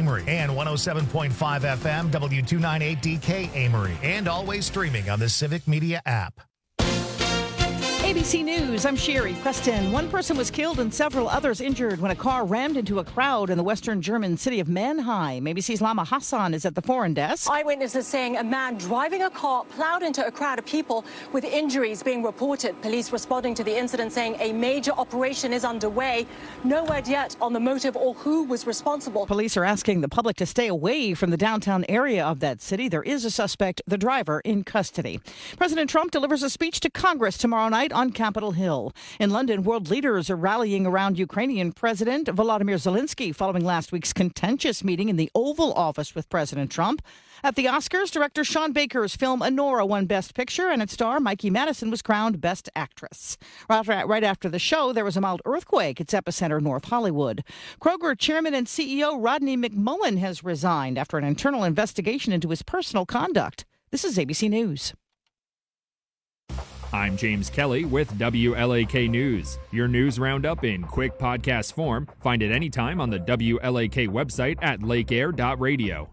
Amory, and 107.5 FM W298DK Amory, and always streaming on the Civic Media app. ABC News, I'm Sherry Preston. One person was killed and several others injured when a car rammed into a crowd in the western German city of Mannheim. ABC's Lama Hassan is at the foreign desk. Eyewitnesses saying a man driving a car plowed into a crowd of people with injuries being reported. Police responding to the incident saying a major operation is underway. No word yet on the motive or who was responsible. Police are asking the public to stay away from the downtown area of that city. There is a suspect, the driver, in custody. President Trump delivers a speech to Congress tomorrow night on Capitol Hill. In London, world leaders are rallying around Ukrainian President Volodymyr Zelensky following last week's contentious meeting in the Oval Office with President Trump. At the Oscars, director Sean Baker's film Anora won Best Picture, and its star Mikey Madison was crowned Best Actress. Right after the show, there was a mild earthquake. Its epicenter, North Hollywood. Kroger chairman and CEO Rodney McMullen has resigned after an internal investigation into his personal conduct. This is ABC News. I'm James Kelly with WLAK News. Your news roundup in quick podcast form. Find it anytime on the WLAK website at lakeair.radio.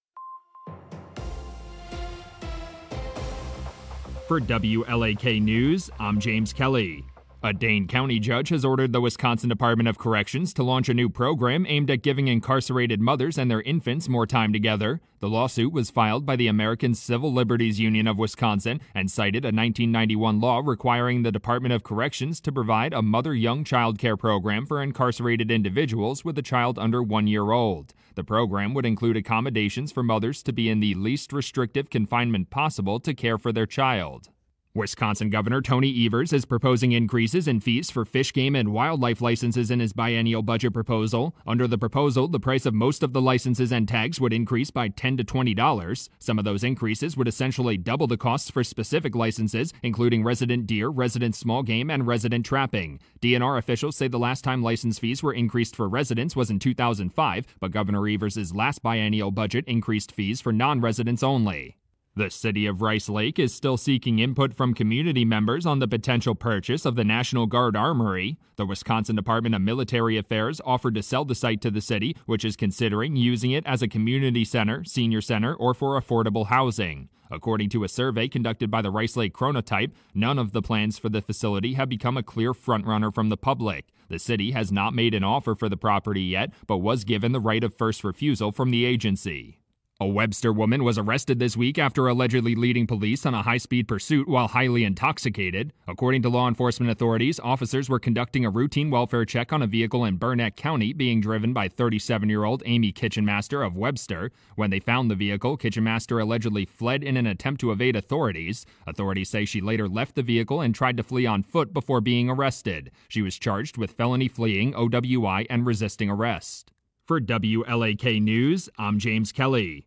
For WLAK News, I'm James Kelly. A Dane County judge has ordered the Wisconsin Department of Corrections to launch a new program aimed at giving incarcerated mothers and their infants more time together. The lawsuit was filed by the American Civil Liberties Union of Wisconsin and cited a 1991 law requiring the Department of Corrections to provide a mother-young child care program for incarcerated individuals with a child under 1 year old. The program would include accommodations for mothers to be in the least restrictive confinement possible to care for their child. Wisconsin Governor Tony Evers is proposing increases in fees for fish, game, and wildlife licenses in his biennial budget proposal. Under the proposal, the price of most of the licenses and tags would increase by $10 to $20. Some of those increases would essentially double the costs for specific licenses, including resident deer, resident small game, and resident trapping. DNR officials say the last time license fees were increased for residents was in 2005, but Governor Evers' last biennial budget increased fees for non-residents only. The city of Rice Lake is still seeking input from community members on the potential purchase of the National Guard Armory. The Wisconsin Department of Military Affairs offered to sell the site to the city, which is considering using it as a community center, senior center, or for affordable housing. According to a survey conducted by the Rice Lake Chronotype, none of the plans for the facility have become a clear frontrunner from the public. The city has not made an offer for the property yet, but was given the right of first refusal from the agency. A Webster woman was arrested this week after allegedly leading police on a high-speed pursuit while highly intoxicated. According to law enforcement authorities, officers were conducting a routine welfare check on a vehicle in Burnett County being driven by 37-year-old Amy Kitchenmaster of Webster. When they found the vehicle, Kitchenmaster allegedly fled in an attempt to evade authorities. Authorities say she later left the vehicle and tried to flee on foot before being arrested. She was charged with felony fleeing, OWI, and resisting arrest. For WLAK News, I'm James Kelly.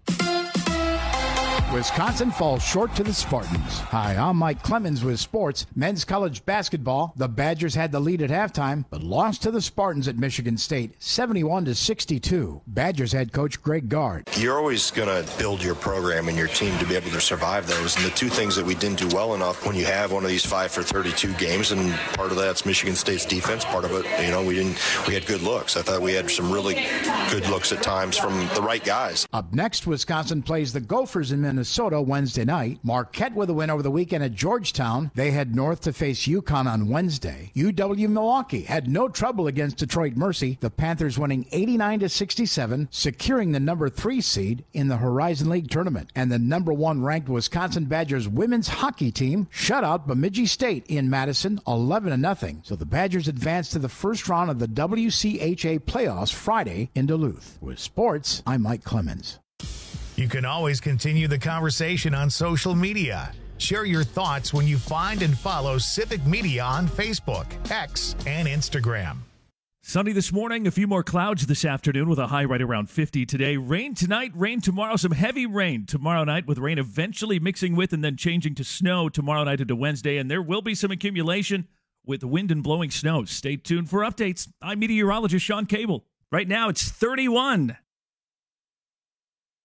Wisconsin falls short to the Spartans. Hi, I'm Mike Clemens with sports. Men's college basketball. The Badgers had the lead at halftime, but lost to the Spartans at Michigan State, 71-62. Badgers head coach Greg Gard. You're always going to build your program and your team to be able to survive those. And the two things that we didn't do well enough when you have one of these 5 for 32 games, and part of that's Michigan State's defense. Part of it, we had good looks. I thought we had some really good looks at times from the right guys. Up next, Wisconsin plays the Gophers in Minnesota Wednesday night. Marquette with a win over the weekend at Georgetown. They head north to face UConn on Wednesday. UW Milwaukee had no trouble against Detroit Mercy. The Panthers winning 89-67, securing the number 3 seed in the Horizon League tournament. And the number 1 ranked Wisconsin Badgers women's hockey team shut out Bemidji State in Madison 11-0. So the Badgers advance to the first round of the WCHA playoffs Friday in Duluth. With sports, I'm Mike Clemens. You can always continue the conversation on social media. Share your thoughts when you find and follow Civic Media on Facebook, X, and Instagram. Sunny this morning, a few more clouds this afternoon with a high right around 50 today. Rain tonight, rain tomorrow, some heavy rain tomorrow night with rain eventually mixing with and then changing to snow tomorrow night into Wednesday. And there will be some accumulation with wind and blowing snow. Stay tuned for updates. I'm meteorologist Sean Cable. Right now it's 31.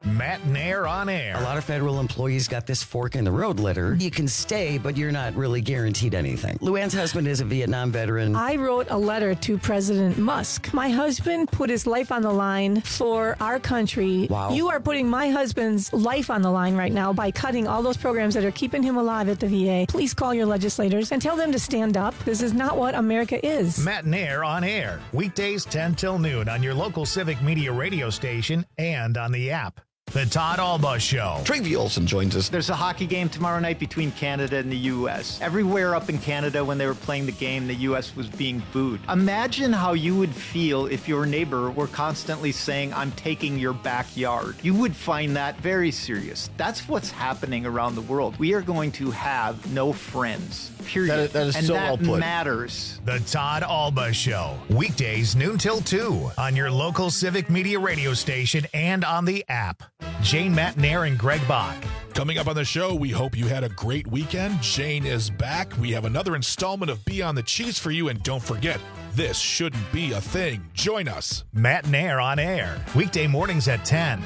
Matt Nair on air. A lot of federal employees got this fork in the road letter. You can stay, but you're not really guaranteed anything. Luann's husband is a Vietnam veteran. I wrote a letter to President Musk. My husband put his life on the line for our country. Wow. You are putting my husband's life on the line right now by cutting all those programs that are keeping him alive at the VA. Please call your legislators and tell them to stand up. This is not what America is. Matt Nair on air. Weekdays 10 till noon on your local Civic Media radio station and on the app. The Todd Alba Show. Travi Olson joins us. There's a hockey game tomorrow night between Canada and the U.S. Everywhere up in Canada when they were playing the game, the U.S. was being booed. Imagine how you would feel if your neighbor were constantly saying, I'm taking your backyard. You would find that very serious. That's what's happening around the world. We are going to have no friends. Period. That is and so that well put. matters. The Todd Alba Show. Weekdays noon till 2 on your local Civic Media radio station and on the app. Jane, Matt Nair, and Greg Bach. Coming up on the show, we hope you had a great weekend. Jane is back. We have another installment of Beyond the Cheese for you. And don't forget, this shouldn't be a thing. Join us. Matt Nair on air. Weekday mornings at 10.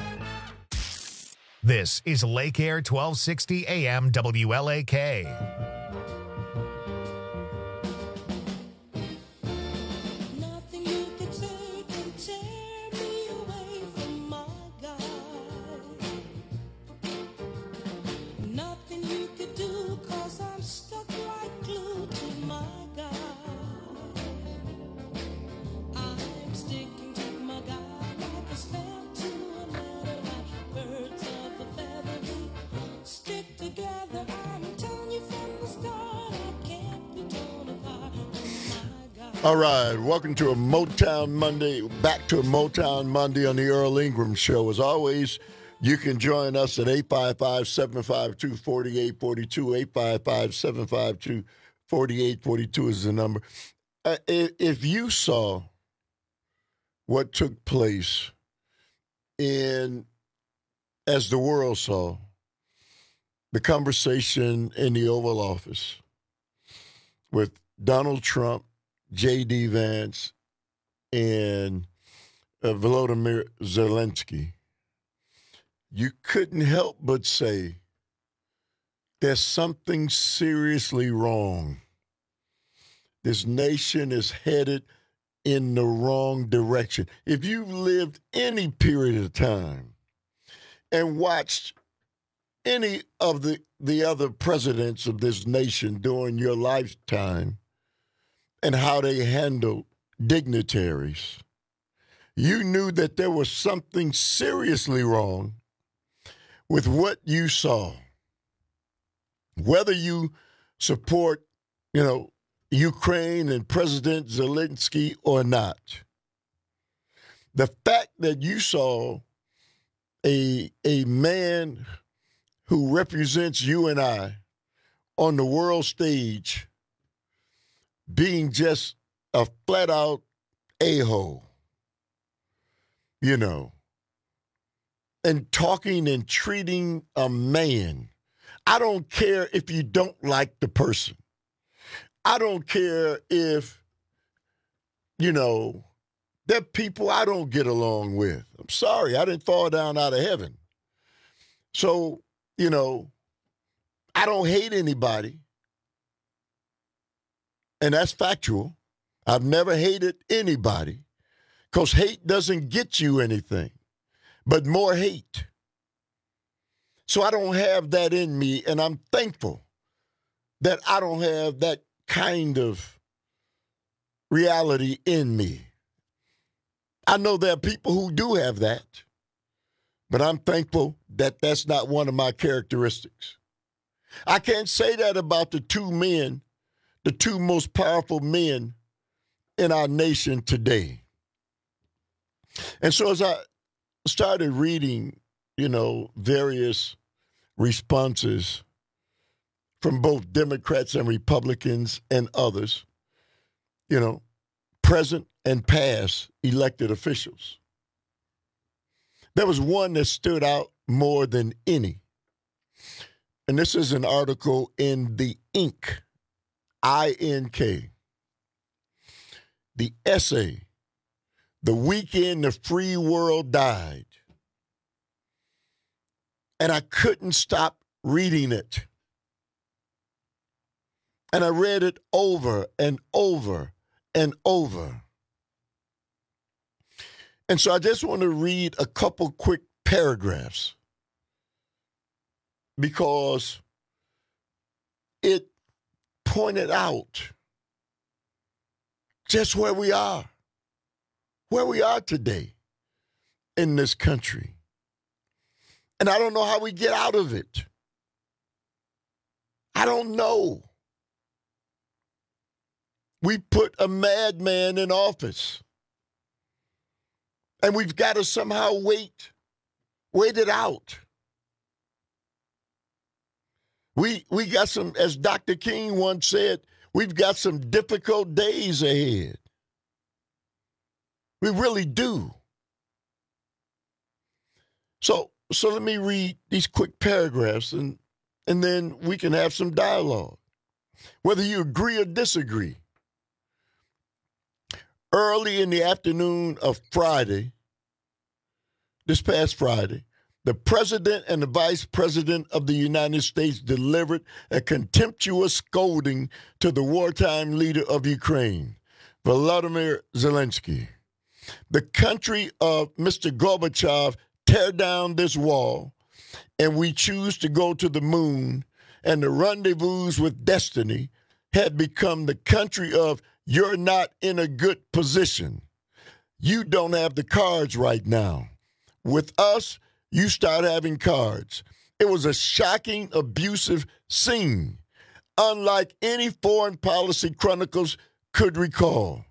This is Lake Air 1260 AM WLAK. All right, welcome to a Motown Monday, back to a Motown Monday on the Earl Ingram Show. As always, you can join us at 855-752-4842, 855-752-4842 is the number. If you saw what took place as the world saw, the conversation in the Oval Office with Donald Trump, J.D. Vance, and Volodymyr Zelensky, you couldn't help but say there's something seriously wrong. This nation is headed in the wrong direction. If you've lived any period of time and watched any of the other presidents of this nation during your lifetime, and how they handled dignitaries, you knew that there was something seriously wrong with what you saw. Whether you support, Ukraine and President Zelensky or not, the fact that you saw a man who represents you and I on the world stage being just a flat-out a-hole, and talking and treating a man. I don't care if you don't like the person. I don't care if, there are people I don't get along with. I'm sorry, I didn't fall down out of heaven. So, I don't hate anybody. And that's factual. I've never hated anybody because hate doesn't get you anything but more hate. So I don't have that in me, and I'm thankful that I don't have that kind of reality in me. I know there are people who do have that, but I'm thankful that that's not one of my characteristics. I can't say that about the two most powerful men in our nation today. And so as I started reading, various responses from both Democrats and Republicans and others, present and past elected officials, there was one that stood out more than any. And this is an article in the Ink. I-N-K. The essay, The Weekend the Free World Died. And I couldn't stop reading it. And I read it over and over and over. And so I just want to read a couple quick paragraphs because it pointed out just where we are today in this country. And I don't know how we get out of it. I don't know. We put a madman in office. And we've got to somehow wait it out. We got some, as Dr. King once said, we've got some difficult days ahead. We really do. So let me read these quick paragraphs and then we can have some dialogue, whether you agree or disagree. Early in the afternoon of Friday, this past Friday, the president and the vice president of the United States delivered a contemptuous scolding to the wartime leader of Ukraine, Volodymyr Zelensky. The country of Mr. Gorbachev tear down this wall, and we choose to go to the moon, and the rendezvous with destiny had become the country of you're not in a good position. You don't have the cards right now. With us, you start having cards. It was a shocking, abusive scene, unlike any foreign policy chroniclers could recall.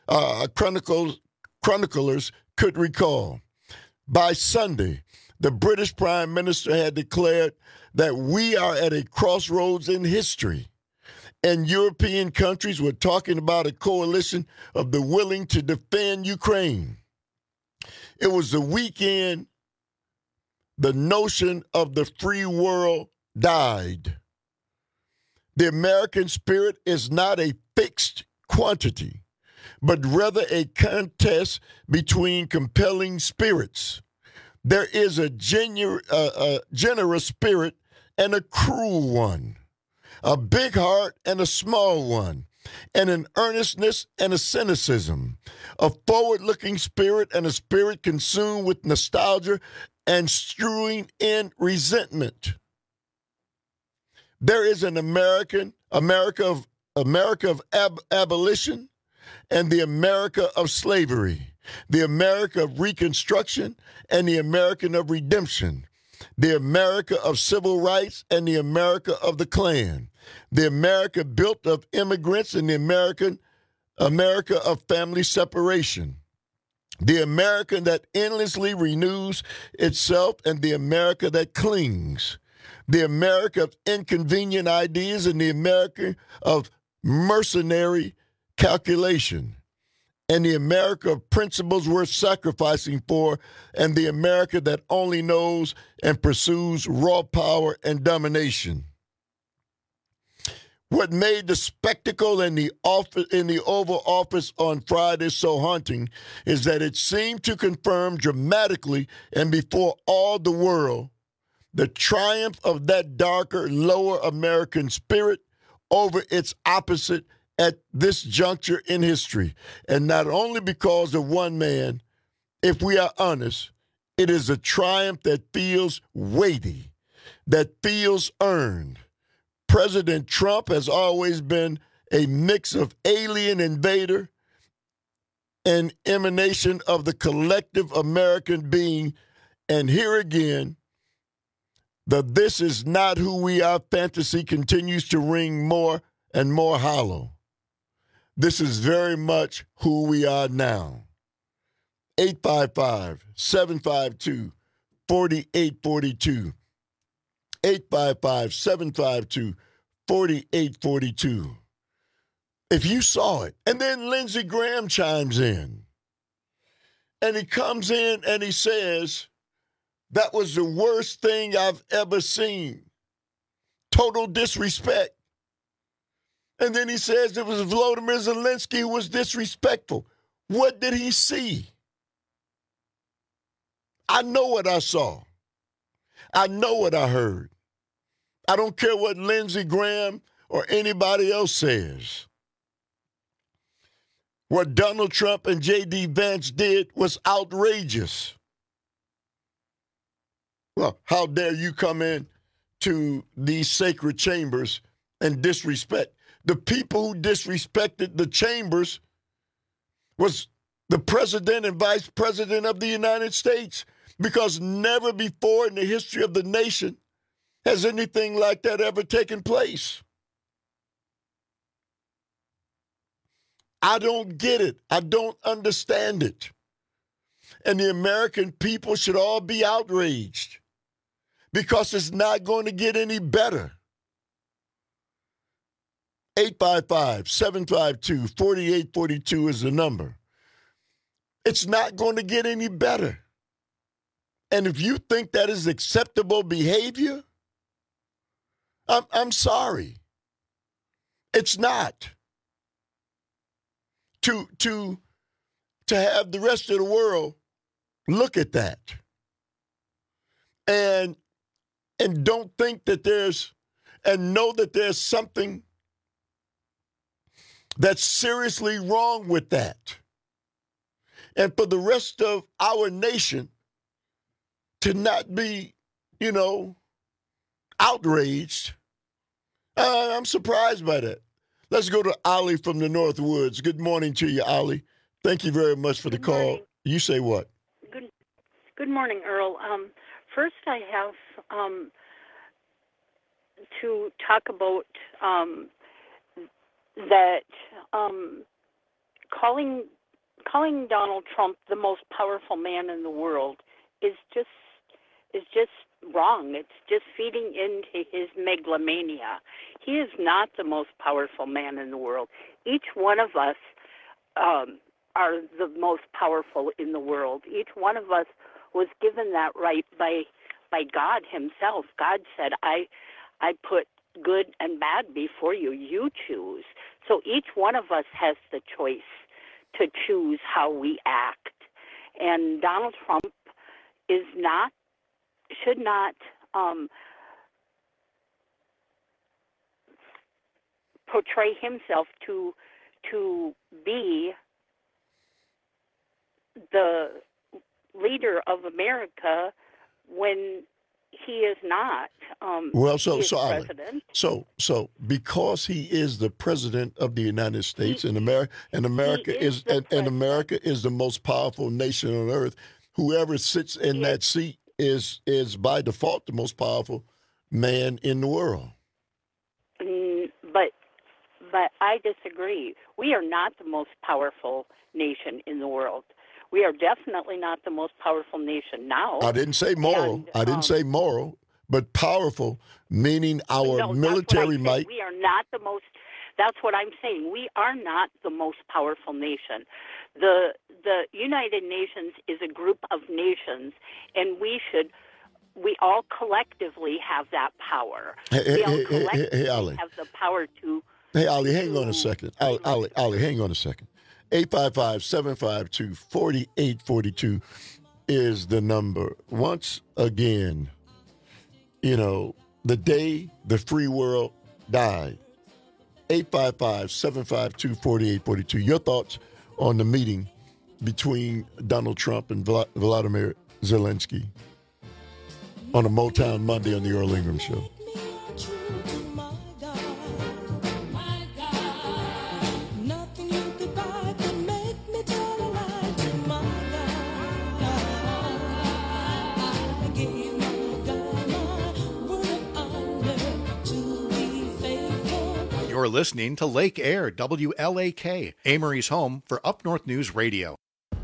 Chroniclers could recall. By Sunday, the British Prime Minister had declared that we are at a crossroads in history. And European countries were talking about a coalition of the willing to defend Ukraine. It was the weekend the notion of the free world died. The American spirit is not a fixed quantity, but rather a contest between compelling spirits. There is a generous spirit and a cruel one, a big heart and a small one, and an earnestness and a cynicism, a forward-looking spirit and a spirit consumed with nostalgia and strewing in resentment. There is an America of abolition and the America of slavery, the America of Reconstruction and the American of redemption, the America of civil rights and the America of the Klan, the America built of immigrants and the America of family separation, the America that endlessly renews itself and the America that clings, the America of inconvenient ideas and the America of mercenary calculation, and the America of principles worth sacrificing for, and the America that only knows and pursues raw power and domination. What made the spectacle in the Oval Office on Friday so haunting is that it seemed to confirm dramatically and before all the world the triumph of that darker, lower American spirit over its opposite at this juncture in history. And not only because of one man, if we are honest, it is a triumph that feels weighty, that feels earned. President Trump has always been a mix of alien invader and emanation of the collective American being. And here again, the "this is not who we are" fantasy continues to ring more and more hollow. This is very much who we are now. 855-752-4842. 855-752-4842. If you saw it. And then Lindsey Graham chimes in. And he comes in and he says, that was the worst thing I've ever seen. Total disrespect. And then he says it was Volodymyr Zelensky who was disrespectful. What did he see? I know what I saw. I know what I heard. I don't care what Lindsey Graham or anybody else says. What Donald Trump and J.D. Vance did was outrageous. Well, how dare you come in to these sacred chambers and disrespect? The people who disrespected the chambers was the president and vice president of the United States, because never before in the history of the nation has anything like that ever taken place. I don't get it. I don't understand it. And the American people should all be outraged, because it's not going to get any better. 855-752-4842 is the number. It's not going to get any better. And if you think that is acceptable behavior, I'm sorry. It's not. To have the rest of the world look at that and don't think that and know that there's something that's seriously wrong with that. And for the rest of our nation to not be, outraged, I'm surprised by that. Let's go to Ollie from the North Woods. Good morning to you, Ollie. Thank you very much for the call. Morning. You say what? Good morning, Earl. First, I have to talk about that calling Donald Trump the most powerful man in the world is just wrong. It's just feeding into his megalomania. He is not the most powerful man in the world. Each one of us are the most powerful in the world. Each one of us was given that right by God himself. God said, I put good and bad before you. You choose. So each one of us has the choice to choose how we act. And Donald Trump should not portray himself to be the leader of America when he is not. So because he is the president of the United States, and America is the most powerful nation on earth, whoever sits in that seat is by default the most powerful man in the world. But I disagree. We are not the most powerful nation in the world. We are definitely not the most powerful nation now. I didn't say moral. I didn't say moral, but powerful, meaning our military might. We are not the most. That's what I'm saying. We are not the most powerful nation. The United Nations is a group of nations, and we all collectively have that power. We all collectively have the power to. Hey, Ollie, hang on a second. Ollie, hang on a second. 855-752-4842 is the number. Once again, the day the free world died. 855-752-4842. Your thoughts on the meeting between Donald Trump and Vladimir Zelensky on a Motown Monday on the Earl Ingram Show. You're listening to Lake Air, WLAK, Amory's home for Up North News Radio.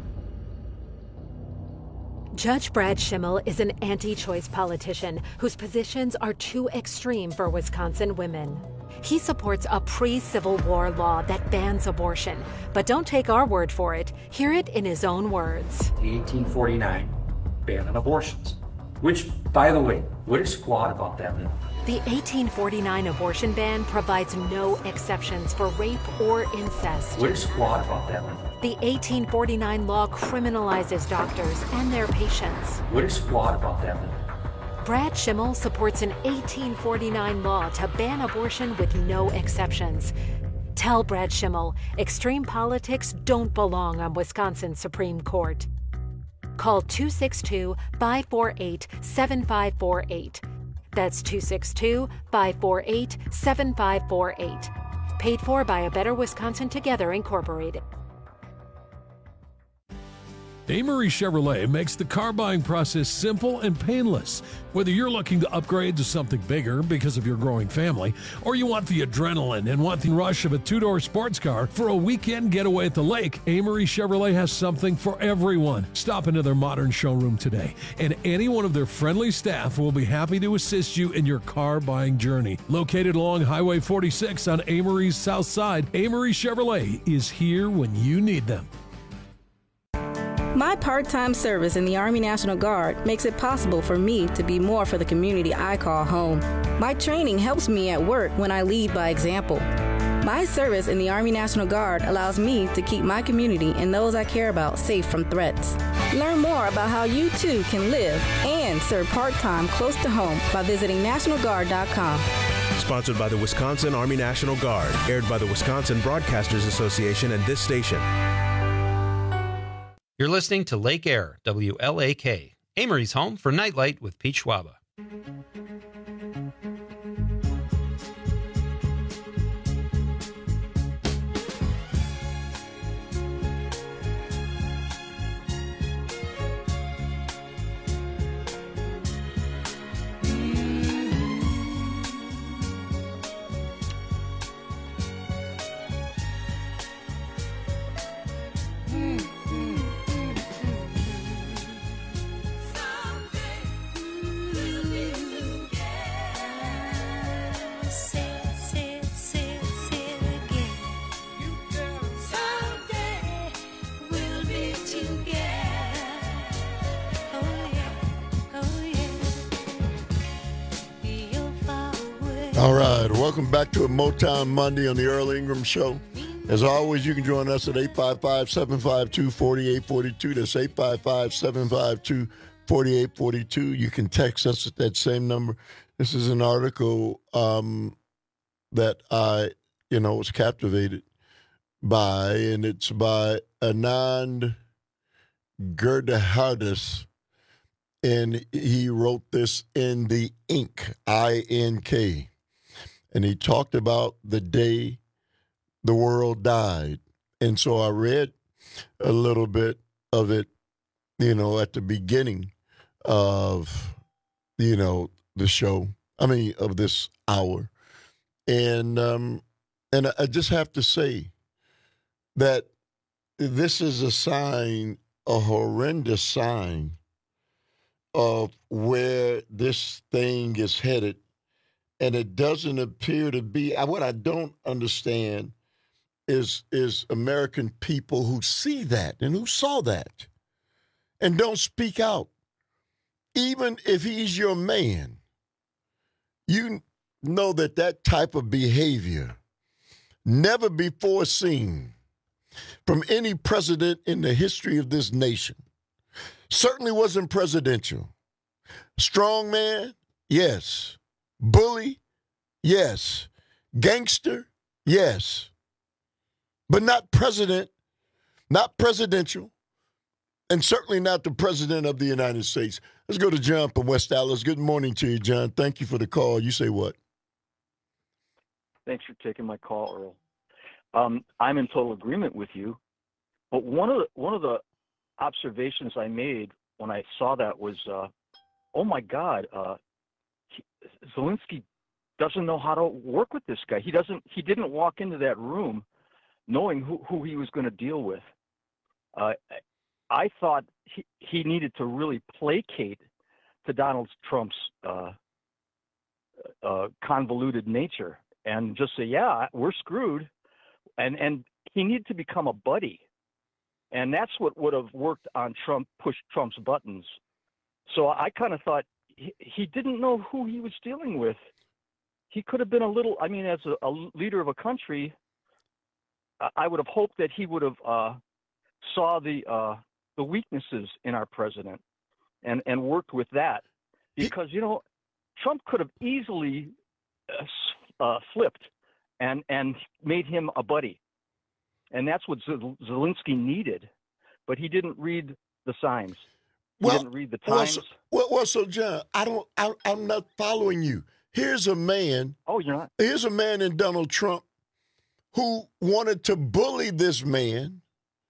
Judge Brad Schimmel is an anti-choice politician whose positions are too extreme for Wisconsin women. He supports a pre-Civil War law that bans abortion, but don't take our word for it. Hear it in his own words. The 1849 ban on abortions, which, by the way, what is flawed about that law? The 1849 abortion ban provides no exceptions for rape or incest. What is flawed about that law? The 1849 law criminalizes doctors and their patients. What is flawed about that law? Brad Schimmel supports an 1849 law to ban abortion with no exceptions. Tell Brad Schimmel extreme politics don't belong on Wisconsin's Supreme Court. Call 262-548-7548. That's 262-548-7548. Paid for by A Better Wisconsin Together, Incorporated. Amory Chevrolet makes the car buying process simple and painless. Whether you're looking to upgrade to something bigger because of your growing family, or you want the adrenaline and want the rush of a two-door sports car for a weekend getaway at the lake, Amory Chevrolet has something for everyone. Stop into their modern showroom today, and any one of their friendly staff will be happy to assist you in your car buying journey. Located along Highway 46 on Amory's south side, Amory Chevrolet is here when you need them. My part-time service in the Army National Guard makes it possible for me to be more for the community I call home. My training helps me at work when I lead by example. My service in the Army National Guard allows me to keep my community and those I care about safe from threats. Learn more about how you too can live and serve part-time close to home by visiting NationalGuard.com. Sponsored by the Wisconsin Army National Guard, aired by the Wisconsin Broadcasters Association and this station. You're listening to Lake Air, WLAK, Amory's home for Nightlight with Pete Schwaba. All right, welcome back to a Motown Monday on the Earl Ingram Show. As always, you can join us at 855-752-4842. That's 855-752-4842. You can text us at that same number. This is an article that I, was captivated by, and it's by Anand Giridharadas, and he wrote this in the Ink, I-N-K. And he talked about the day the world died. And so I read a little bit of it, at the beginning of, the show, of this hour. And I just have to say that this is a sign, a horrendous sign of where this thing is headed. And it doesn't appear to be, what I don't understand is American people who see that and who saw that and don't speak out. Even if he's your man, you know that type of behavior, never before seen from any president in the history of this nation, certainly wasn't presidential. Strong man, yes. Bully, yes. Gangster, yes. But not president, not presidential, and certainly not the president of the United States. Let's go to John from West Dallas. Good morning to you, John. Thank you for the call. You say what? Thanks for taking my call, Earl. I'm in total agreement with you. But one of the observations I made when I saw that was, oh my God, Zelensky doesn't know how to work with this guy. He didn't walk into that room knowing who he was going to deal with. I thought he needed to really placate to Donald Trump's convoluted nature and just say, yeah, we're screwed. And he needed to become a buddy. And that's what would have worked on pushed Trump's buttons. So I kind of thought he didn't know who he was dealing with. He could have been as a leader of a country, I would have hoped that he would have saw the weaknesses in our president and worked with that. because, Trump could have easily flipped and made him a buddy. And that's what Zelensky needed. But he didn't read the signs. He didn't read the times. So John, I'm not following you. Here's a man. Oh, you're not? Here's a man in Donald Trump who wanted to bully this man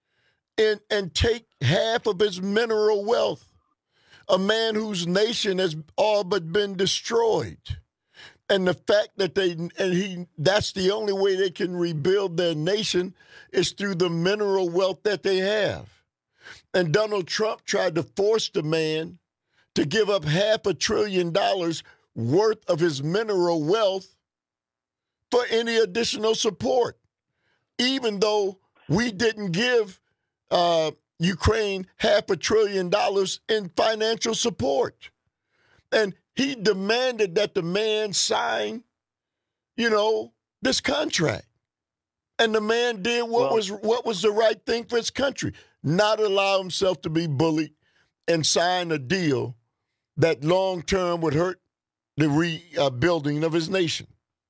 and take half of his mineral wealth. A man whose nation has all but been destroyed. And the fact that that's the only way they can rebuild their nation is through the mineral wealth that they have. And Donald Trump tried to force the man to give up $500 billion worth of his mineral wealth for any additional support, even though we didn't give Ukraine $500 billion in financial support. And he demanded that the man sign, this contract. And the man did what was the right thing for his country, not allow himself to be bullied and sign a deal that long-term would hurt the rebuilding of his nation.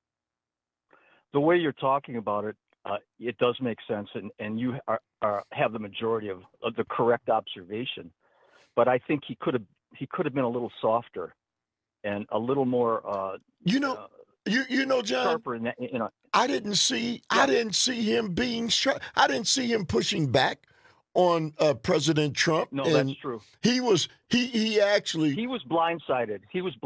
The way you're talking about it, it does make sense, and you have the majority of the correct observation. But I think he could have been a little softer and a little more. John, sharper in that, I didn't see him being sharp. I didn't see him pushing back on President Trump. No, that's true. He was blindsided.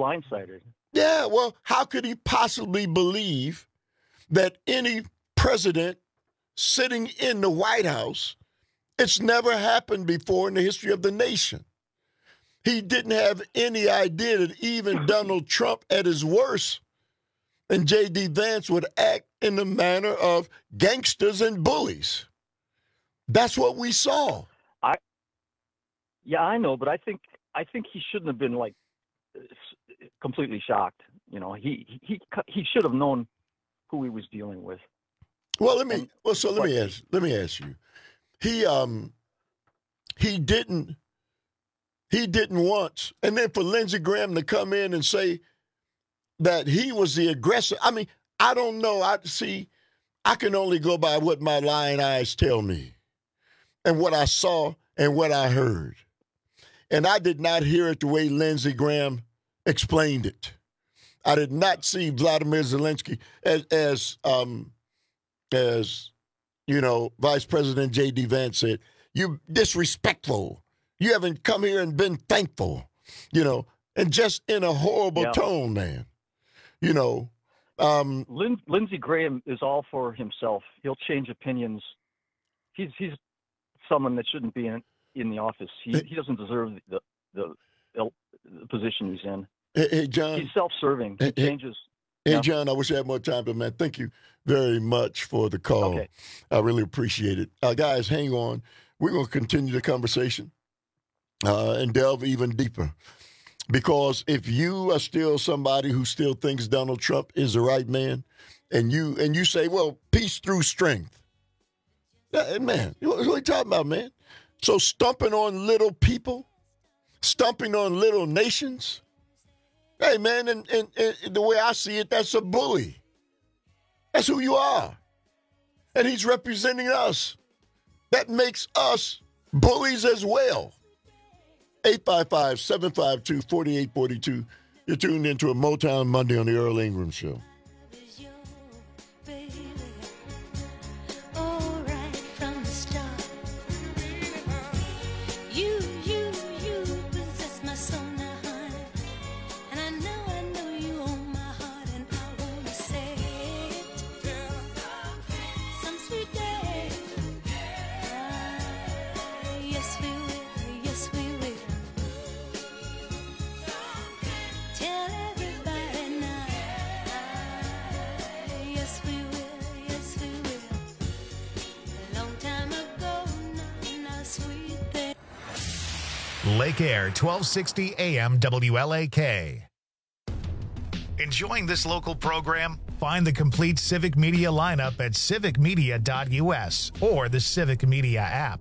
Yeah, well, how could he possibly believe that any president sitting in the White House, it's never happened before in the history of the nation. He didn't have any idea that even Donald Trump at his worst and J.D. Vance would act in the manner of gangsters and bullies. That's what we saw. I know, but I think he shouldn't have been completely shocked. He should have known who he was dealing with. Well, let me ask you. He didn't once, and then for Lindsey Graham to come in and say that he was the aggressor. I mean, I don't know. I can only go by what my lying eyes tell me and what I saw and what I heard. And I did not hear it the way Lindsey Graham explained it. I did not see Vladimir Zelensky as Vice President J.D. Vance said, you disrespectful. You haven't come here and been thankful, and just in a horrible tone, man. Lindsey Graham is all for himself. He'll change opinions. He's someone that shouldn't be in the office. He doesn't deserve the position he's in. Hey, John. He's self-serving. He changes. Hey, John, I wish I had more time, but, man, thank you very much for the call. Okay. I really appreciate it. Guys, hang on. We're going to continue the conversation and delve even deeper. Because if you are still somebody who still thinks Donald Trump is the right man, and you say, well, peace through strength. Yeah, man, what are you talking about, man? So stomping on little people, stomping on little nations, hey, man, and the way I see it, that's a bully. That's who you are. And he's representing us. That makes us bullies as well. 855-752-4842. You're tuned into a Motown Monday on the Earl Ingram Show. Lake Air, 1260 AM WLAK. Enjoying this local program? Find the complete Civic Media lineup at civicmedia.us or the Civic Media app.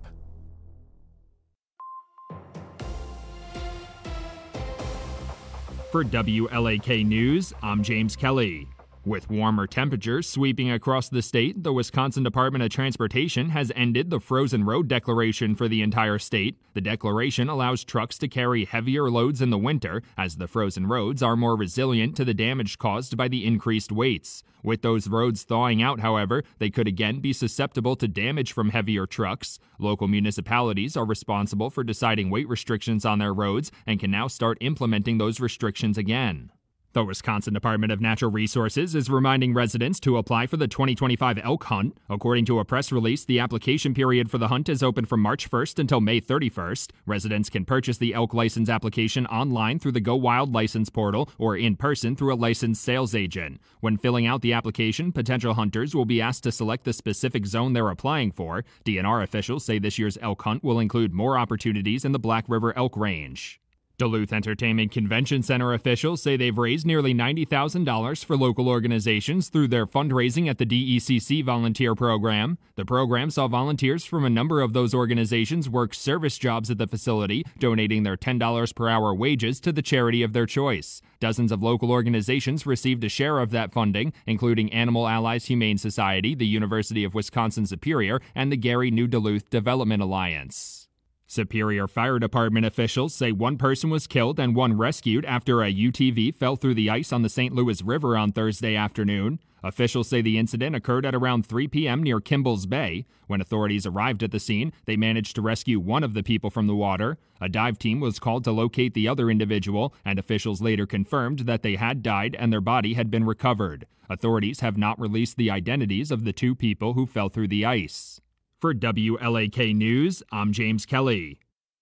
For WLAK News, I'm James Kelly. With warmer temperatures sweeping across the state, the Wisconsin Department of Transportation has ended the frozen road declaration for the entire state. The declaration allows trucks to carry heavier loads in the winter, as the frozen roads are more resilient to the damage caused by the increased weights. With those roads thawing out, however, they could again be susceptible to damage from heavier trucks. Local municipalities are responsible for deciding weight restrictions on their roads and can now start implementing those restrictions again. The Wisconsin Department of Natural Resources is reminding residents to apply for the 2025 elk hunt. According to a press release, the application period for the hunt is open from March 1st until May 31st. Residents can purchase the elk license application online through the Go Wild license portal or in person through a licensed sales agent. When filling out the application, potential hunters will be asked to select the specific zone they're applying for. DNR officials say this year's elk hunt will include more opportunities in the Black River Elk Range. Duluth Entertainment Convention Center officials say they've raised nearly $90,000 for local organizations through their fundraising at the DECC volunteer program. The program saw volunteers from a number of those organizations work service jobs at the facility, donating their $10 per hour wages to the charity of their choice. Dozens of local organizations received a share of that funding, including Animal Allies Humane Society, the University of Wisconsin-Superior, and the Gary New Duluth Development Alliance. Superior Fire Department officials say one person was killed and one rescued after a UTV fell through the ice on the St. Louis River on Thursday afternoon. Officials say the incident occurred at around 3 p.m. near Kimball's Bay. When authorities arrived at the scene, they managed to rescue one of the people from the water. A dive team was called to locate the other individual, and officials later confirmed that they had died and their body had been recovered. Authorities have not released the identities of the two people who fell through the ice. For WLAK News, I'm James Kelly.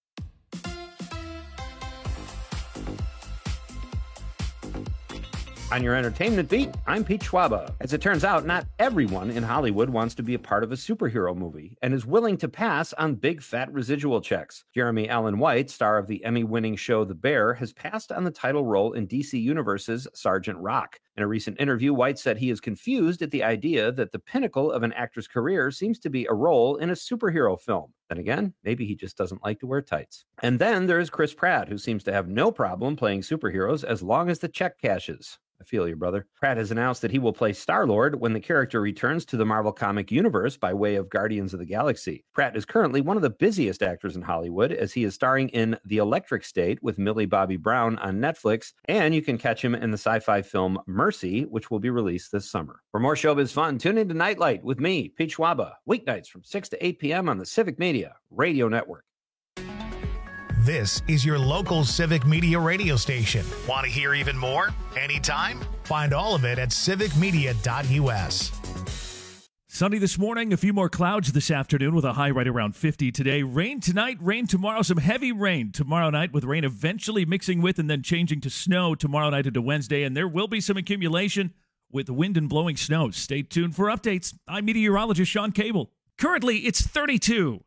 On your entertainment beat, I'm Pete Schwaba. As it turns out, not everyone in Hollywood wants to be a part of a superhero movie and is willing to pass on big fat residual checks. Jeremy Allen White, star of the Emmy-winning show The Bear, has passed on the title role in DC Universe's Sergeant Rock. In a recent interview, White said he is confused at the idea that the pinnacle of an actor's career seems to be a role in a superhero film. Then again, maybe he just doesn't like to wear tights. And then there's Chris Pratt, who seems to have no problem playing superheroes as long as the check cashes. I feel you, brother. Pratt has announced that he will play Star-Lord when the character returns to the Marvel comic universe by way of Guardians of the Galaxy. Pratt is currently one of the busiest actors in Hollywood, as he is starring in The Electric State with Millie Bobby Brown on Netflix, and you can catch him in the sci-fi film Mercy, which will be released this summer. For more showbiz fun, tune in to Nightlight with me, Pete Schwaba, weeknights from 6 to 8 p.m. on the Civic Media Radio Network. This is your local Civic Media radio station. Want to hear even more? Anytime? Find all of it at civicmedia.us. Sunny this morning, a few more clouds this afternoon with a high right around 50 today. Rain tonight, rain tomorrow, some heavy rain tomorrow night with rain eventually mixing with and then changing to snow tomorrow night into Wednesday. And there will be some accumulation with wind and blowing snow. Stay tuned for updates. I'm meteorologist Sean Cable. Currently, it's 32.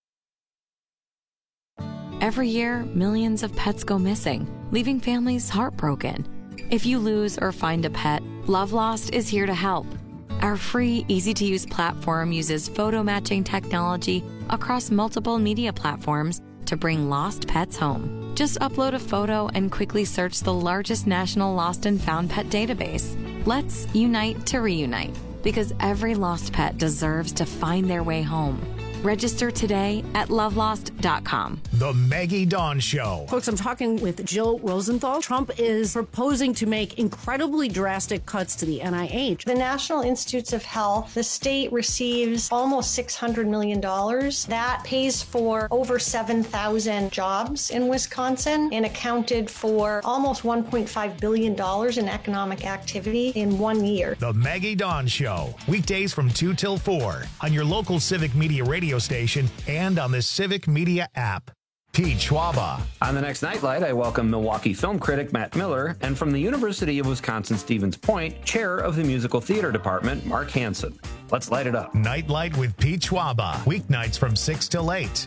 Every year, millions of pets go missing, leaving families heartbroken. If you lose or find a pet, Love Lost is here to help. Our free, easy-to-use platform uses photo matching technology across multiple media platforms to bring lost pets home. Just upload a photo and quickly search the largest national lost and found pet database. Let's unite to reunite, because every lost pet deserves to find their way home. Register today at lovelost.com. The Maggie Dawn Show. Folks, I'm talking with Jill Rosenthal. Trump is proposing to make incredibly drastic cuts to the NIH. The National Institutes of Health, the state receives almost $600 million. That pays for over 7,000 jobs in Wisconsin and accounted for almost $1.5 billion in economic activity in 1 year. The Maggie Dawn Show. Weekdays from 2 till 4 on your local Civic Media radio station and on the Civic Media app. Pete Schwaba. On the next Nightlight, I welcome Milwaukee film critic Matt Miller, and from the University of Wisconsin-Stevens Point, chair of the musical theater department, Mark Hansen. Let's light it up. Nightlight with Pete Schwaba. Weeknights from 6 till 8.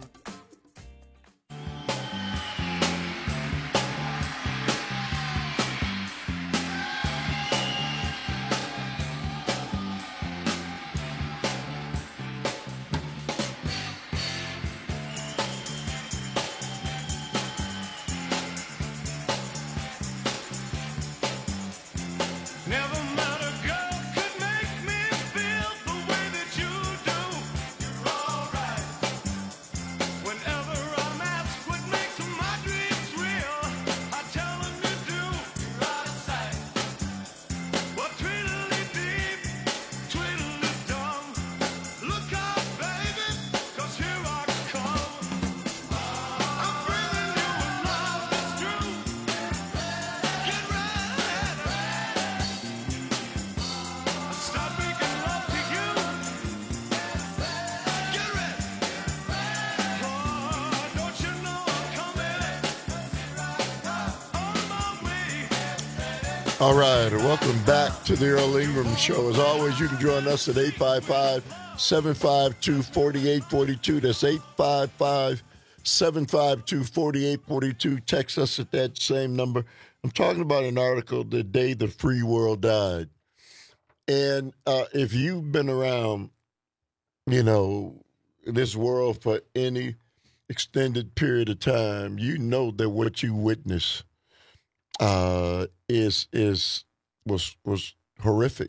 All right, welcome back to the Earl Ingram Show. As always, you can join us at 855-752-4842. That's 855-752-4842. Text us at that same number. I'm talking about an article, The Day the Free World Died. And if you've been around, this world for any extended period of time, you know that what you witness was horrific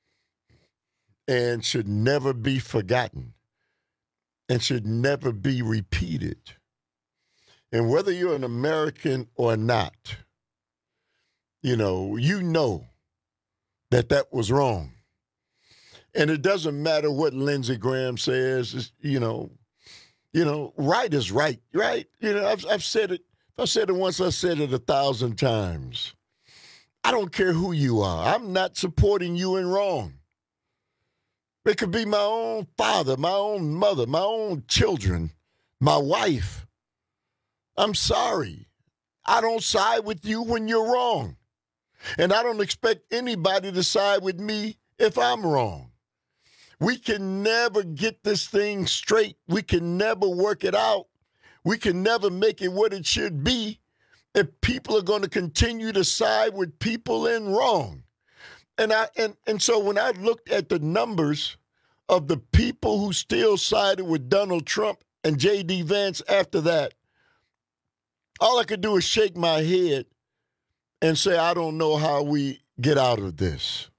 and should never be forgotten and should never be repeated. And whether you're an American or not, you know that was wrong. And it doesn't matter what Lindsey Graham says, right is right, right? I've said it. If I said it once, I said it 1,000 times. I don't care who you are. I'm not supporting you in wrong. It could be my own father, my own mother, my own children, my wife. I'm sorry. I don't side with you when you're wrong. And I don't expect anybody to side with me if I'm wrong. We can never get this thing straight. We can never work it out. We can never make it what it should be if people are going to continue to side with people in wrong. And so when I looked at the numbers of the people who still sided with Donald Trump and J.D. Vance after that, all I could do is shake my head and say, I don't know how we get out of this.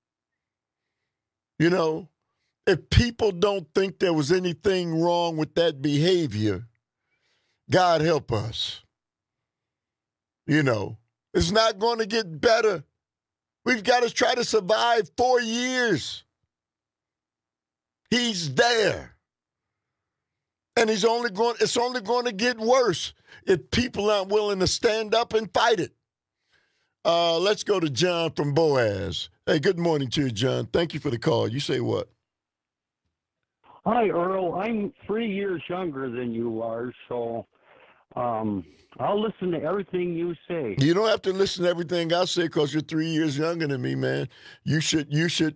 If people don't think there was anything wrong with that behavior, God help us. It's not going to get better. We've got to try to survive 4 years. He's there. And it's only going to get worse if people aren't willing to stand up and fight it. Let's go to John from Boaz. Hey, good morning to you, John. Thank you for the call. You say what? Hi, Earl. I'm 3 years younger than you are, so I'll listen to everything you say. You don't have to listen to everything I say because you're 3 years younger than me, man. You should,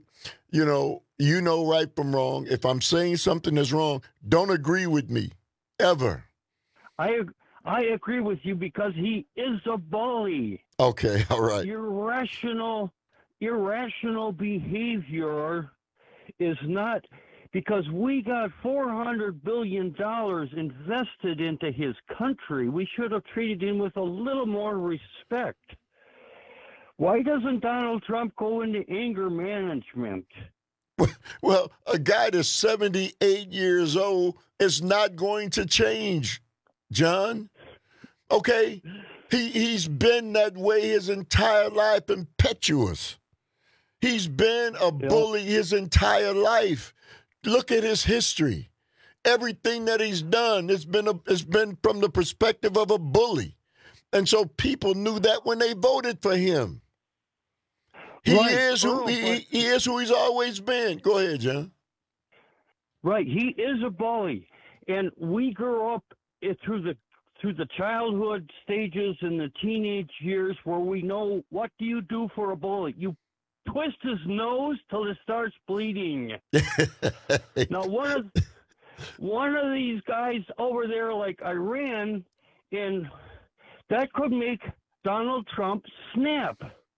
right from wrong. If I'm saying something that's wrong, don't agree with me, ever. I agree with you because he is a bully. Okay, all right. Irrational behavior is not... Because we got $400 billion invested into his country, we should have treated him with a little more respect. Why doesn't Donald Trump go into anger management? Well, a guy that's 78 years old is not going to change, John. Okay? He's been that way his entire life, impetuous. He's been a bully his entire life. Look at his history. Everything that he's done has been from the perspective of a bully. And so people knew that when they voted for him. He is who he's always been. Go ahead, John. Right, he is a bully. And we grew up through the childhood stages and the teenage years where we know what do you do for a bully? You twist his nose till it starts bleeding. Now, one of these guys over there, like Iran, and that could make Donald Trump snap.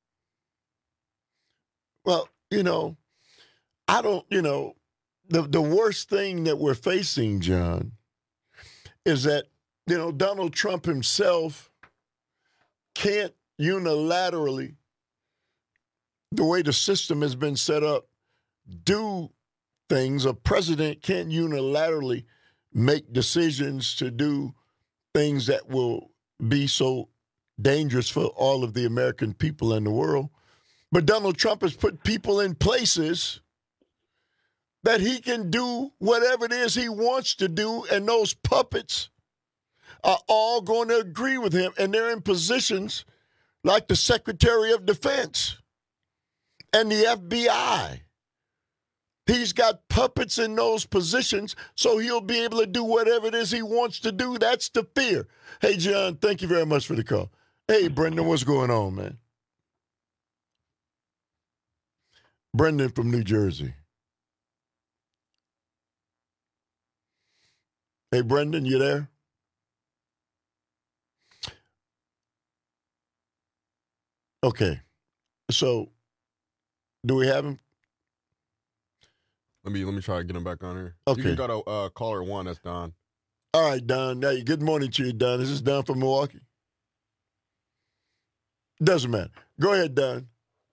Well, I don't, the worst thing that we're facing, John, is that, Donald Trump himself can't unilaterally, the way the system has been set up, do things. A president can't unilaterally make decisions to do things that will be so dangerous for all of the American people in the world. But Donald Trump has put people in places that he can do whatever it is he wants to do, and those puppets are all going to agree with him, and they're in positions like the Secretary of Defense and the FBI. He's got puppets in those positions, so he'll be able to do whatever it is he wants to do. That's the fear. Hey, John, thank you very much for the call. Hey, Brendan, what's going on, man? Brendan from New Jersey. Hey, Brendan, you there? Okay. So, do we have him? Let me try to get him back on here. Okay. You can go to caller 1. That's Don. All right, Don. Now, good morning to you, Don. This is Don from Milwaukee. Doesn't matter. Go ahead, Don.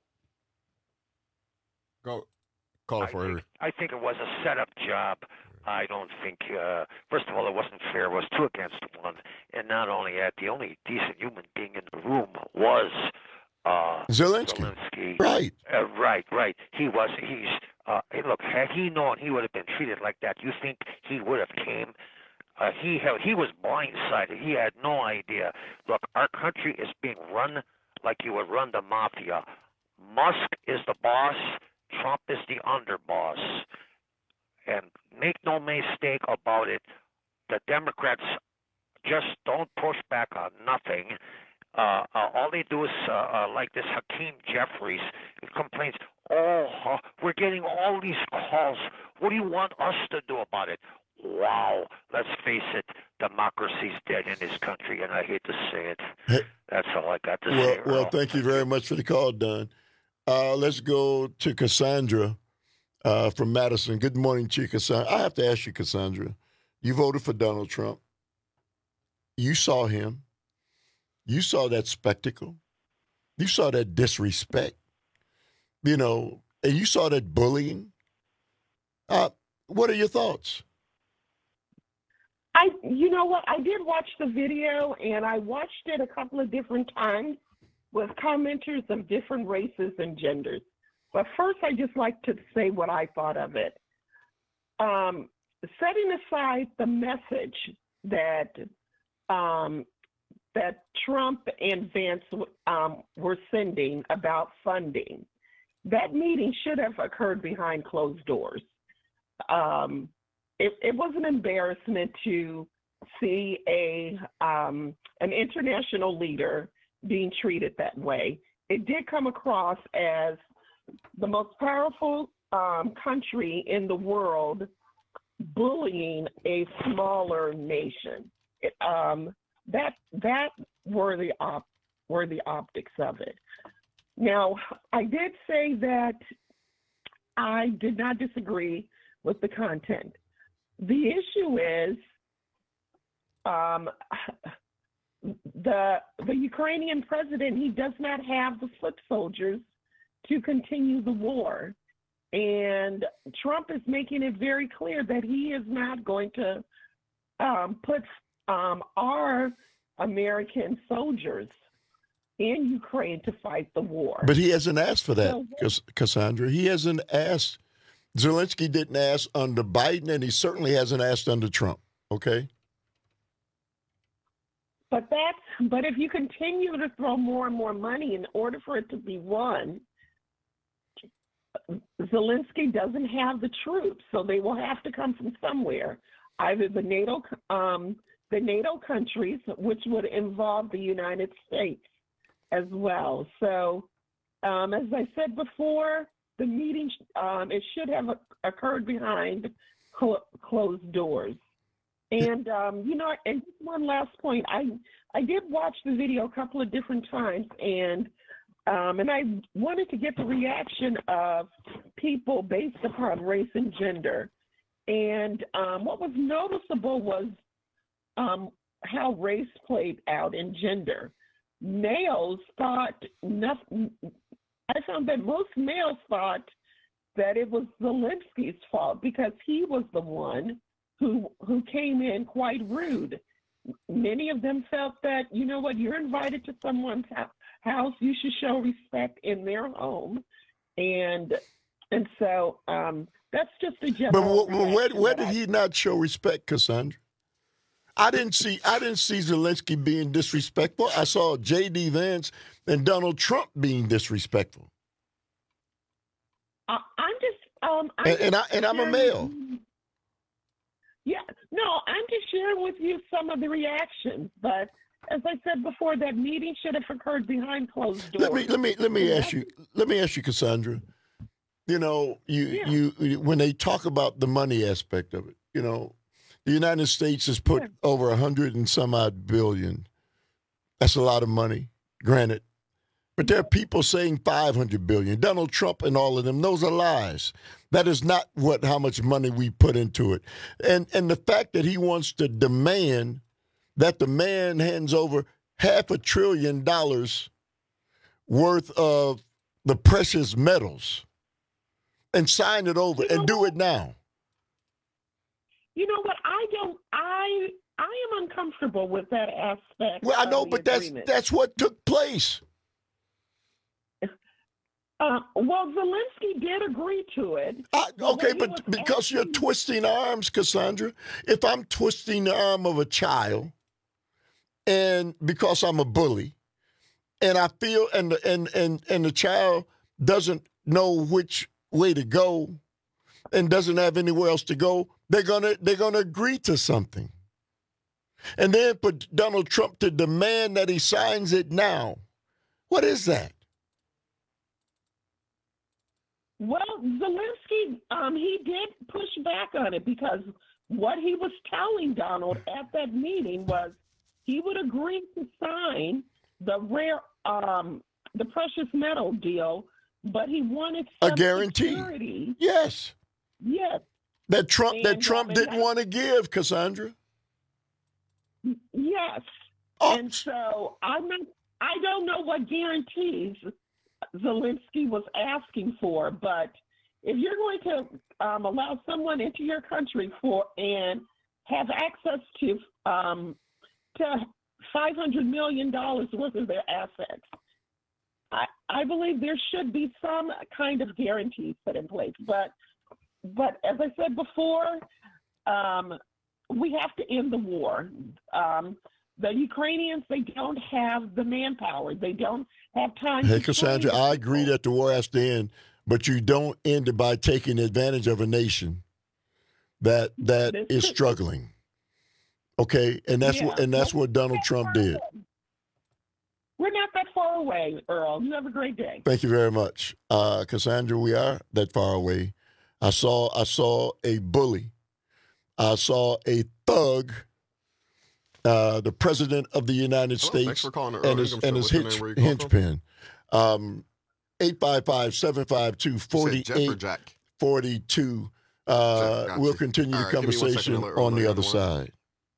Go. Caller for her. I think it was a setup job. I don't think, first of all, it wasn't fair. It was 2 against 1. And not only that, the only decent human being in the room was Zelensky. Right. Right. He's, look, had he known he would have been treated like that, you think he would have came? He was blindsided. He had no idea. Look, our country is being run like you would run the mafia. Musk is the boss. Trump is the underboss. And make no mistake about it, the Democrats just don't push back on nothing. All they do is, like this Hakeem Jeffries, he complains, we're getting all these calls. What do you want us to do about it? Wow, let's face it, democracy's dead in this country, and I hate to say it. That's all I got to say. Well, thank you very much for the call, Don. Let's go to Cassandra from Madison. Good morning to you, Cassandra. I have to ask you, Cassandra, you voted for Donald Trump. You saw him. You saw that spectacle. You saw that disrespect, and you saw that bullying. What are your thoughts? You know what? I did watch the video, and I watched it a couple of different times with commenters of different races and genders. But first, I just like to say what I thought of it. Setting aside the message that that Trump and Vance were sending about funding, that meeting should have occurred behind closed doors. It was an embarrassment to see an international leader being treated that way. It did come across as the most powerful country in the world bullying a smaller nation. That were the optics of it. Now, I did say that I did not disagree with the content. The issue is the Ukrainian president, he does not have the foot soldiers to continue the war. And Trump is making it very clear that he is not going to put our American soldiers in Ukraine to fight the war. But he hasn't asked for that, Cassandra. He hasn't asked. Zelensky didn't ask under Biden, and he certainly hasn't asked under Trump. Okay? But if you continue to throw more and more money in order for it to be won, Zelensky doesn't have the troops, so they will have to come from somewhere. Either the NATO countries, which would involve the United States as well. So, as I said before, the meeting it should have occurred behind closed doors. And and just one last point, I did watch the video a couple of different times, and I wanted to get the reaction of people based upon race and gender. And what was noticeable was how race played out in gender. Males thought nothing. I found that most males thought that it was Zelensky's fault because he was the one who came in quite rude. Many of them felt that, you know what, you're invited to someone's house, you should show respect in their home, and so that's just a general. But where did he not show respect, Cassandra? I didn't see Zelensky being disrespectful. I saw J.D. Vance and Donald Trump being disrespectful. I'm a male. Yeah, no, I'm just sharing with you some of the reactions. But as I said before, that meeting should have occurred behind closed doors. Let me ask you, Cassandra. You know, you when they talk about the money aspect of it, you know, the United States has put over 100 and some odd billion. That's a lot of money, granted. But there are people saying 500 billion. Donald Trump and all of them, those are lies. That is not how much money we put into it. And the fact that he wants to demand that the man hands over $500 billion worth of the precious metals and sign it over and do it now. You know what? I am uncomfortable with that aspect. Well, I know, but agreement. that's what took place. Well, Zelensky did agree to it. Okay, but because you're twisting arms, Cassandra, if I'm twisting the arm of a child, and because I'm a bully, and I feel and the child doesn't know which way to go, and doesn't have anywhere else to go, they're gonna agree to something, and then for Donald Trump to demand that he signs it now, what is that? Well, Zelensky, he did push back on it because what he was telling Donald at that meeting was he would agree to sign the the precious metal deal, but he wanted some a guarantee. Security. Yes. Yes. That Trump didn't want to give, Cassandra. Yes. Oh. And so I don't know what guarantees Zelensky was asking for, but if you're going to allow someone into your country and have access to $500 million worth of their assets, I believe there should be some kind of guarantees put in place. But as I said before, we have to end the war. The Ukrainians, they don't have the manpower. They don't have time. Hey, Cassandra, I agree that the war has to end, but you don't end it by taking advantage of a nation that is struggling. Okay, and that's what Donald Trump did. We're not that far away, Earl. You have a great day. Thank you very much, Cassandra. We are that far away. I saw a bully. I saw a thug. The president of the United States and his henchman. 855-752-4842. We'll continue the conversation on the other side.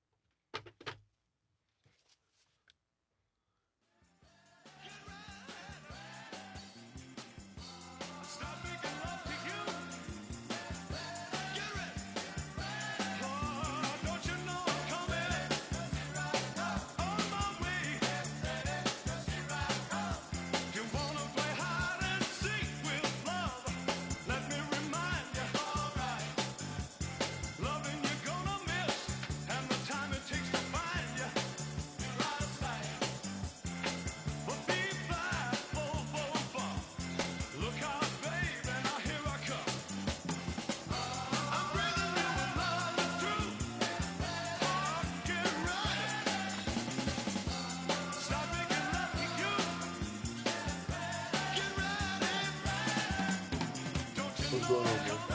What's going on, man?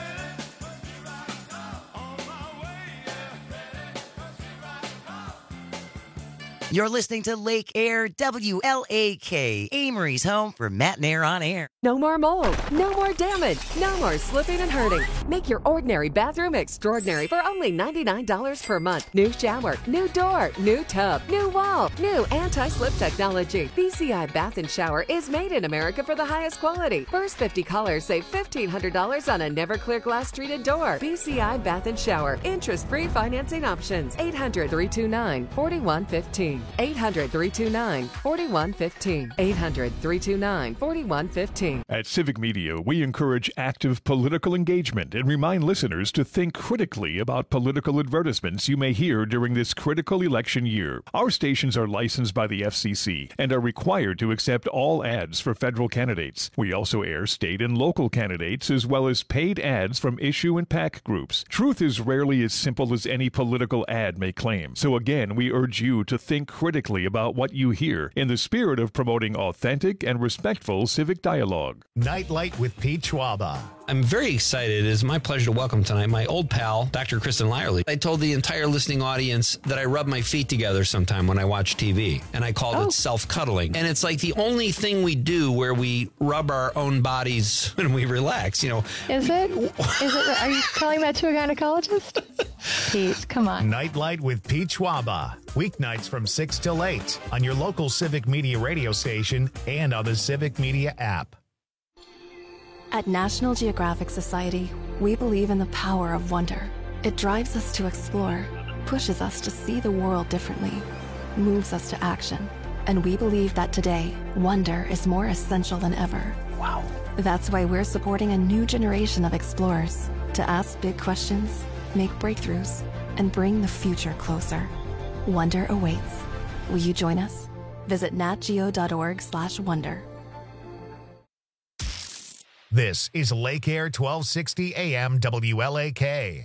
You're listening to Lake Air WLAK, Amory's home for Matt and Air on Air. No more mold, no more damage, no more slipping and hurting. Make your ordinary bathroom extraordinary for only $99 per month. New shower, new door, new tub, new wall, new anti-slip technology. BCI Bath and Shower is made in America for the highest quality. First 50 callers save $1,500 on a never clear glass treated door. BCI Bath and Shower. Interest-free financing options. 800-329-4115. 800-329-4115. 800-329-4115. At Civic Media, we encourage active political engagement and remind listeners to think critically about political advertisements you may hear during this critical election year. Our stations are licensed by the FCC and are required to accept all ads for federal candidates. We also air state and local candidates as well as paid ads from issue and PAC groups. Truth is rarely as simple as any political ad may claim. So again, we urge you to think think critically about what you hear in the spirit of promoting authentic and respectful civic dialogue. Nightlight with Pete Schwaba. I'm very excited. It is my pleasure to welcome tonight my old pal, Dr. Kristen Lyerly. I told the entire listening audience that I rub my feet together sometime when I watch TV, and I called it self-cuddling. And it's like the only thing we do where we rub our own bodies when we relax, you know. Is it? Are you telling that to a gynecologist? Pete, come on. Nightlight with Pete Schwaba. Weeknights from 6 till 8 on your local Civic Media radio station and on the Civic Media app. At National Geographic Society, we believe in the power of wonder. It drives us to explore, pushes us to see the world differently, moves us to action. And we believe that today, wonder is more essential than ever. Wow. That's why we're supporting a new generation of explorers to ask big questions, make breakthroughs, and bring the future closer. Wonder awaits. Will you join us? Visit natgeo.org/wonder. This is Lake Air 1260 AM WLAK.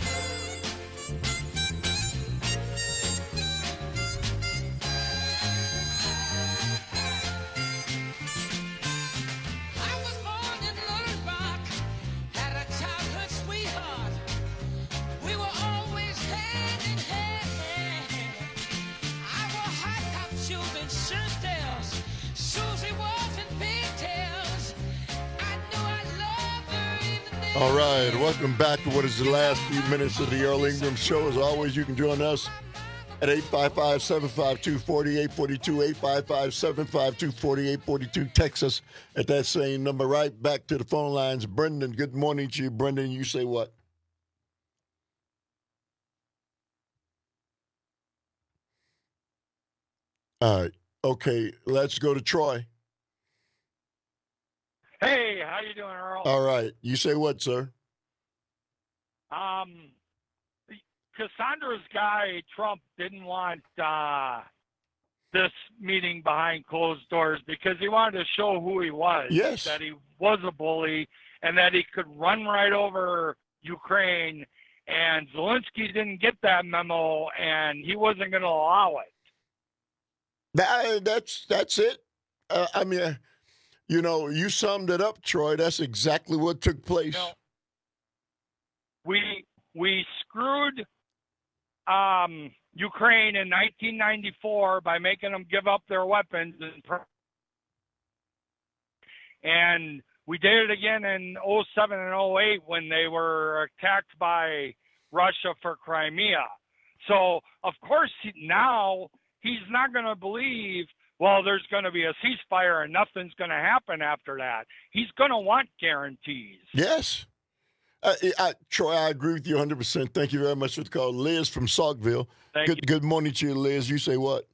All right, welcome back to what is the last few minutes of the Earl Ingram Show. As always, you can join us at 855-752-4842, 855-752-4842. Text us at that same number. Right back to the phone lines. Brendan, good morning to you. Brendan, you say what? All right, okay, let's go to Troy. Hey, how you doing, Earl? All right. You say what, sir? Cassandra's guy, Trump, didn't want this meeting behind closed doors because he wanted to show who he was. Yes. That he was a bully and that he could run right over Ukraine. And Zelensky didn't get that memo, and he wasn't going to allow it. That's it. I mean... You know, you summed it up, Troy. That's exactly what took place. You know, we screwed Ukraine in 1994 by making them give up their weapons, and we did it again in 07 and 08 when they were attacked by Russia for Crimea. So, of course, now he's not going to believe, well, there's going to be a ceasefire and nothing's going to happen after that. He's going to want guarantees. Yes. Troy, I agree with you 100%. Thank you very much for the call. Liz from Saukville. Good morning to you, Liz. You say what?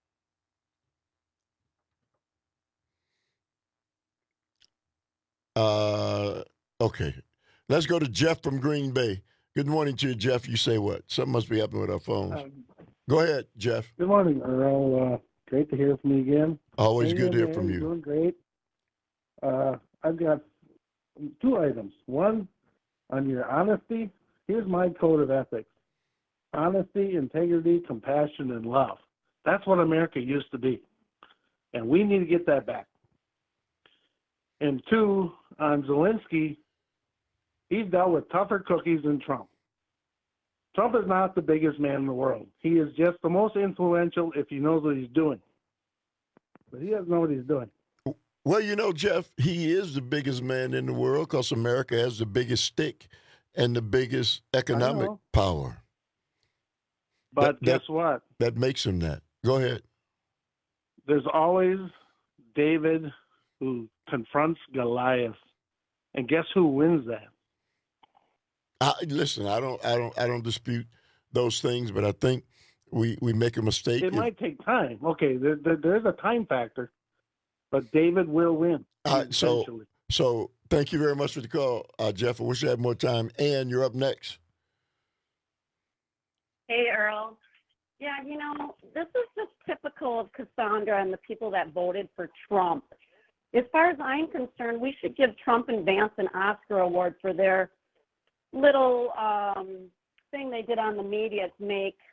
Okay. Let's go to Jeff from Green Bay. Good morning to you, Jeff. You say what? Something must be happening with our phones. Go ahead, Jeff. Good morning, Earl. Great to hear from you again. Always good to hear from you. Doing great. I've got two items. One, on your honesty, here's my code of ethics. Honesty, integrity, compassion, and love. That's what America used to be. And we need to get that back. And two, on Zelensky, he's dealt with tougher cookies than Trump. Trump is not the biggest man in the world. He is just the most influential if he knows what he's doing. But he doesn't know what he's doing. Well, you know, Jeff, he is the biggest man in the world because America has the biggest stick and the biggest economic power. But guess what? That makes him that. Go ahead. There's always David who confronts Goliath. And guess who wins that? Listen, I don't dispute those things, but I think we make a mistake. It might take time. Okay, there's a time factor, but David will win. So thank you very much for the call, Jeff. I wish I had more time. Ann, you're up next. Hey, Earl. Yeah, you know, this is just typical of Cassandra and the people that voted for Trump. As far as I'm concerned, we should give Trump and Vance an Oscar award for their little thing they did on the media to make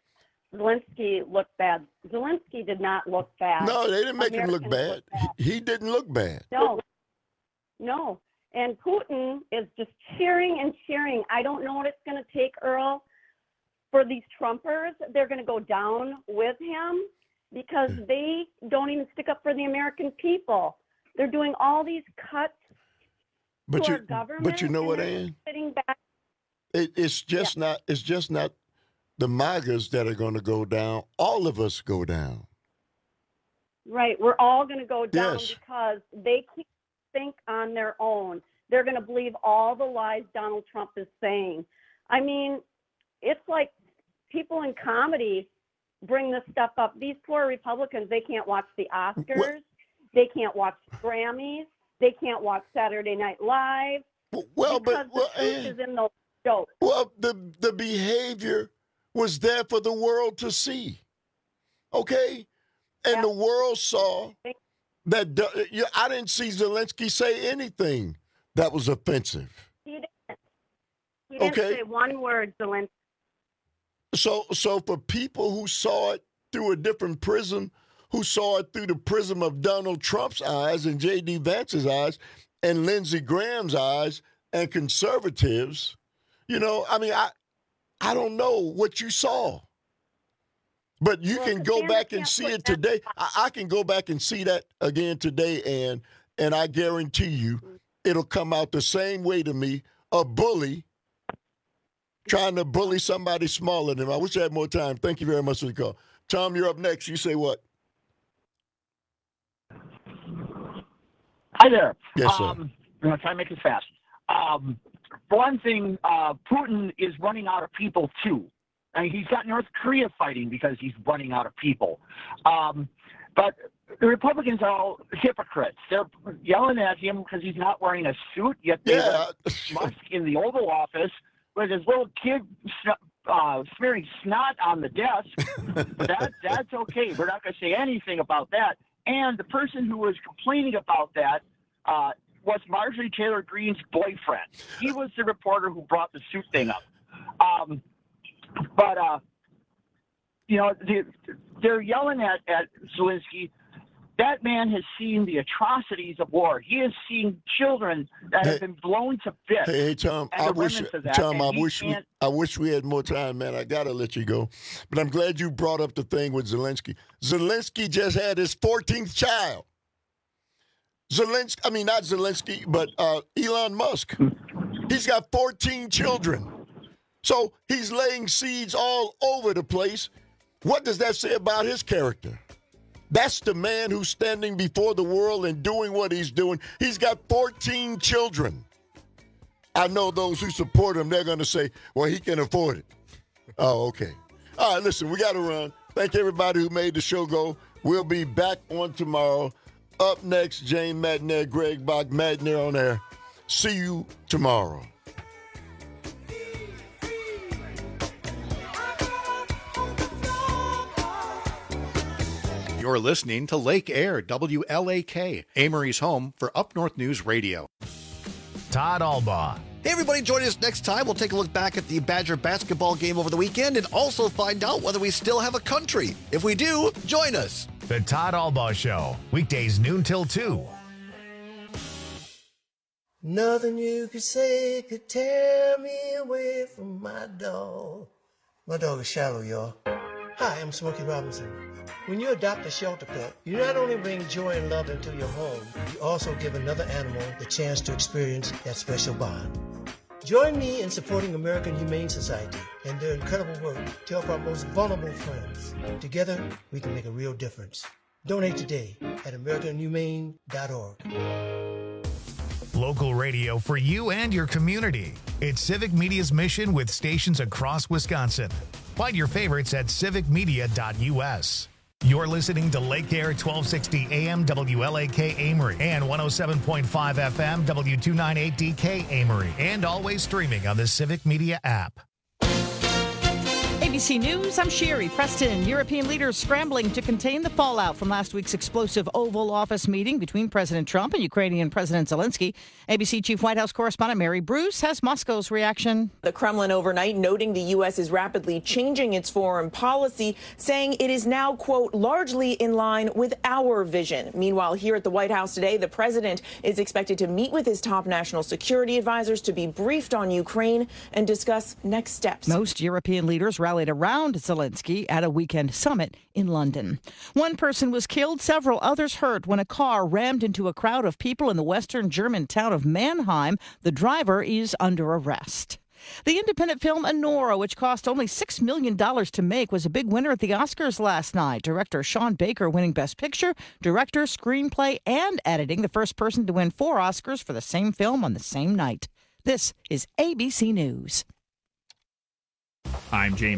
Zelensky look bad. Zelensky did not look bad. No, they didn't make him look bad. He didn't look bad. No. And Putin is just cheering and cheering. I don't know what it's going to take, Earl, for these Trumpers. They're going to go down with him because they don't even stick up for the American people. They're doing all these cuts to our government. But you know what, Ann? Sitting back. It's just not the MAGAs that are going to go down. All of us go down. Right. We're all going to go down Yes. because they can't think on their own. They're going to believe all the lies Donald Trump is saying. I mean, it's like people in comedy bring this stuff up. These poor Republicans, they can't watch the Oscars. They can't watch Grammys. They can't watch Saturday Night Live. Well, because the truth is in those jokes. Well, the behavior was there for the world to see. Okay? And the world saw that I didn't see Zelensky say anything that was offensive. He didn't say one word, Zelensky. So for people who saw it through a different prism, who saw it through the prism of Donald Trump's eyes and J.D. Vance's eyes and Lindsey Graham's eyes and conservatives, I mean, I don't know what you saw. But you can go back and see it today. I can go back and see that again today, and I guarantee you it'll come out the same way to me, a bully trying to bully somebody smaller than him. I wish I had more time. Thank you very much for the call. Tom, you're up next. You say what? Hi there. Yes, sir. I'm going to try and make this fast. For one thing, Putin is running out of people, too. I mean, he's got North Korea fighting because he's running out of people. But the Republicans are all hypocrites. They're yelling at him because he's not wearing a suit, yet they have Musk in the Oval Office with his little kid smearing snot on the desk. But that's okay. We're not going to say anything about that. And the person who was complaining about that was Marjorie Taylor Greene's boyfriend. He was the reporter who brought the suit thing up. But they're yelling at Zelensky. That man has seen the atrocities of war. He has seen children that have been blown to bits. Hey, Tom, I wish we had more time, man. I got to let you go. But I'm glad you brought up the thing with Zelensky. Zelensky just had his 14th child. Not Zelensky, but Elon Musk. He's got 14 children. So he's laying seeds all over the place. What does that say about his character? That's the man who's standing before the world and doing what he's doing. He's got 14 children. I know those who support him, they're going to say, well, he can afford it. Oh, okay. All right, listen, we got to run. Thank everybody who made the show go. We'll be back on tomorrow. Up next, Jane Madner, Greg Bach, Madner on air. See you tomorrow. You're listening to Lake Air, WLAK, Amory's home for Up North News Radio. Todd Albaugh. Hey, everybody, join us next time. We'll take a look back at the Badger basketball game over the weekend and also find out whether we still have a country. If we do, join us. The Todd Albaugh Show, weekdays noon till 2. Nothing you could say could tear me away from my dog. My dog is Shallow, y'all. Hi, I'm Smokey Robinson. When you adopt a shelter pet, you not only bring joy and love into your home, you also give another animal the chance to experience that special bond. Join me in supporting American Humane Society and their incredible work to help our most vulnerable friends. Together, we can make a real difference. Donate today at AmericanHumane.org. Local radio for you and your community. It's Civic Media's mission with stations across Wisconsin. Find your favorites at civicmedia.us. You're listening to Lake Air 1260 AM WLAK Amory and 107.5 FM W298DK Amory, and always streaming on the Civic Media app. ABC News, I'm Sherry Preston. European leaders scrambling to contain the fallout from last week's explosive Oval Office meeting between President Trump and Ukrainian President Zelensky. ABC Chief White House correspondent Mary Bruce has Moscow's reaction. The Kremlin overnight noting the U.S. is rapidly changing its foreign policy, saying it is now, quote, largely in line with our vision. Meanwhile, here at the White House today, the president is expected to meet with his top national security advisors to be briefed on Ukraine and discuss next steps. Most European leaders rallied around Zelensky at a weekend summit in London. One person was killed, several others hurt when a car rammed into a crowd of people in the western German town of Mannheim. The driver is under arrest. The independent film Anora, which cost only $6 million to make, was a big winner at the Oscars last night. Director Sean Baker winning Best Picture, Director, Screenplay, and Editing, the first person to win 4 Oscars for the same film on the same night. This is ABC News. I'm James